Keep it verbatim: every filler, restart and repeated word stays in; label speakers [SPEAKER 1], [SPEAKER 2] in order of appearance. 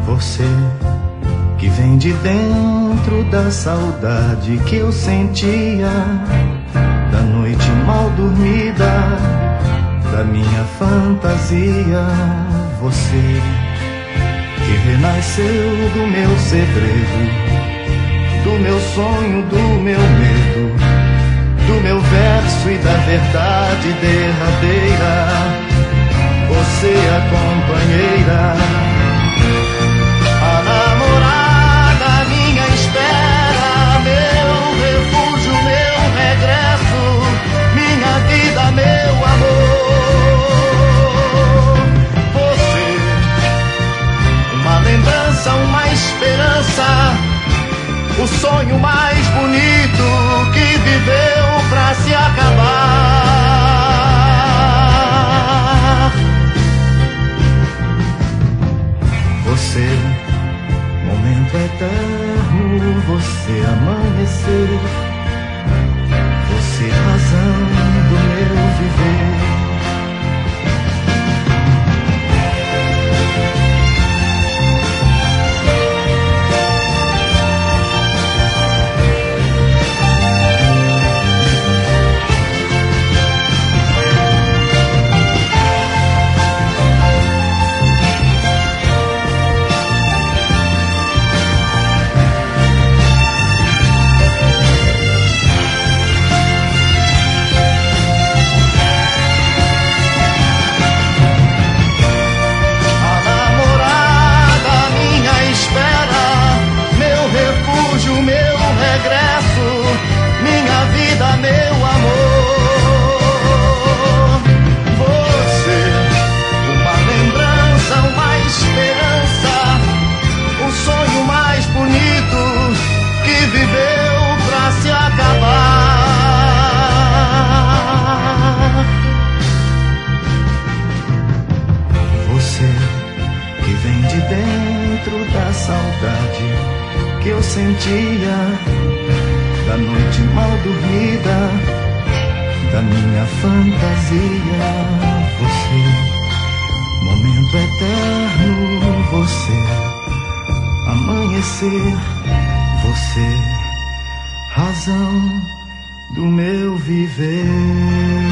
[SPEAKER 1] Você que vem de dentro da saudade que eu sentia, da noite mal dormida, da minha fantasia. Você que renasceu do meu segredo, do meu sonho, do meu medo, do meu verso e da verdade derradeira. Você a companheira, a namorada, minha espera, meu refúgio, meu regresso, minha vida, meu amor. Você, uma lembrança, uma esperança, o sonho mais bonito que viveu pra se acabar. Você, momento eterno, você amanhecer, você razão do meu viver. Que eu sentia, da noite mal dormida, da minha fantasia. Você, momento eterno, você, amanhecer, você, razão do meu viver.